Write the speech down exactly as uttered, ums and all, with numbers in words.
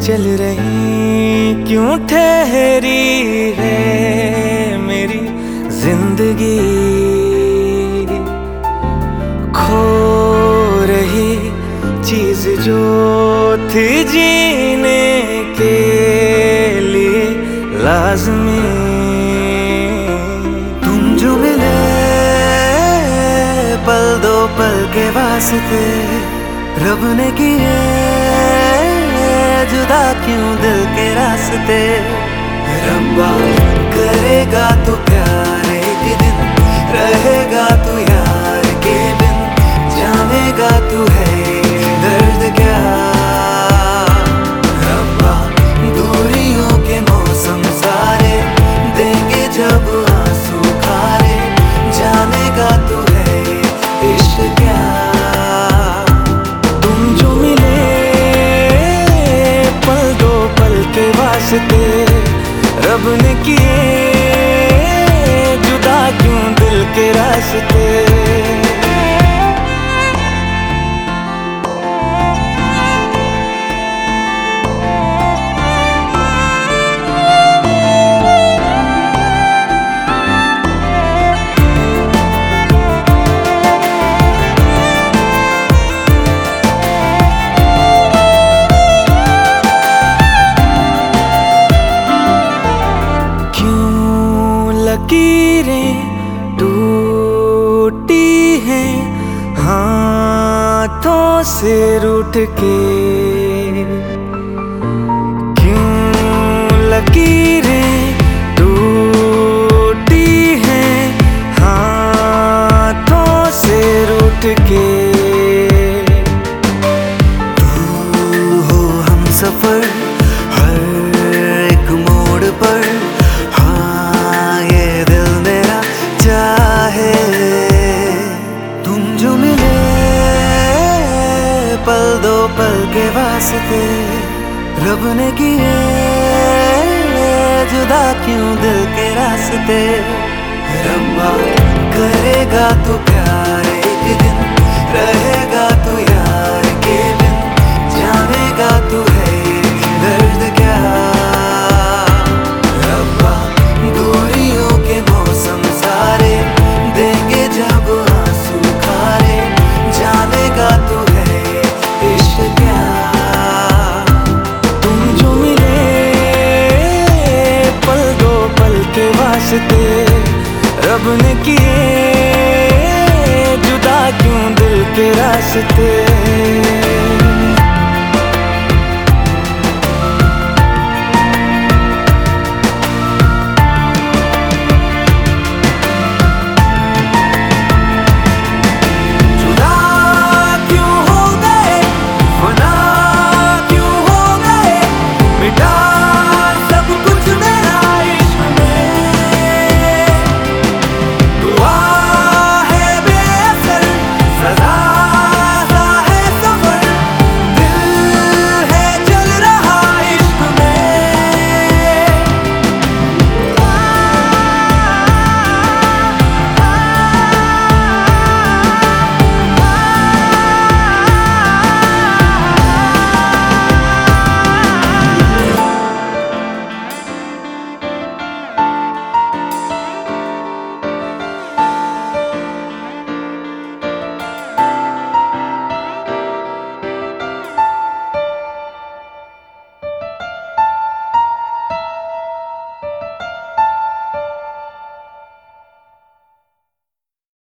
चल रही क्यों ठहरी है मेरी जिंदगी, खो रही चीज जो थी जीने के लिए लाज़मी। तुम जो मिले पल दो पल के वास्ते, रब ने किए जुदा क्यों दिल के रास्ते। रब्बा करेगा तो प्यार एक दिन, रहेगा तू यार के बिन, जानेगा तू है दर्द क्या। रब्बा दूरियों के मौसम सारे देंगे जब आंसू खारे, जानेगा तू है इश्क क्या। तुम जो मिले पल दो पल के वास्ते, रब ने किए जुदा क्यों दिल के रास्ते। लकीरें टूटी हैं हाथों से रूठ के, क्यों लकीरें टूटी हैं हाथों से रूठ के। तू हो हम सफर हर एक मोड़ पर, पल दो पल के वास्ते, रब ने किए जुदा क्यों दिल के रास्ते। रब्बा करेगा तू प्यार एक दिन, रहेगा तू यार के बिन, जानेगा तू है दर्द क्या। रब्बा दूरियों के मौसम सारे देंगे जब आंसू खारे, जानेगा तू है इश्क क्या। तुम जो मिले पल दो पल के वास्ते, रब ने किए जुदा क्यों दिल के रास्ते।